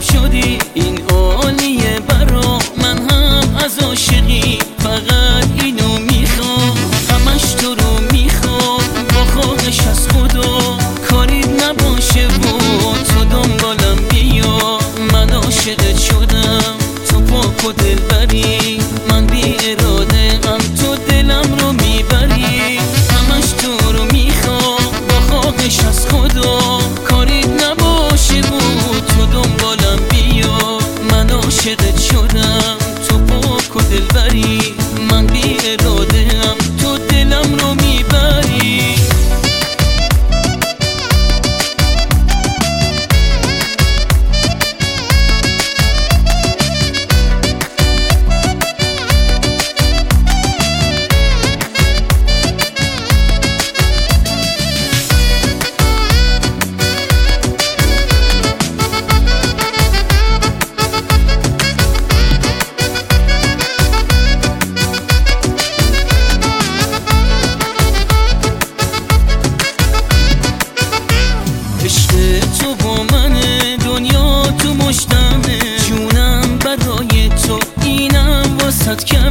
شدی این عالیه برا من، هم از عاشقی فقط اینو میخوام، همش تو رو میخوام با خواهش از خدا کاری نباشه و تو دنبالم بیا. من عاشقت شدم تو پاک و دلبری، من بی اراده ام تو دلم رو میبری، همش تو رو میخوام با خواهش از خدا کاری نباشه و تو دنبالم بیا. من عاشقت شدم تو پاک و دلبری، من بی اراده ام تو دلم رو میبری. تو با منه، دنیا تو مشتمه، جونم برای تو اینم واسط کرد.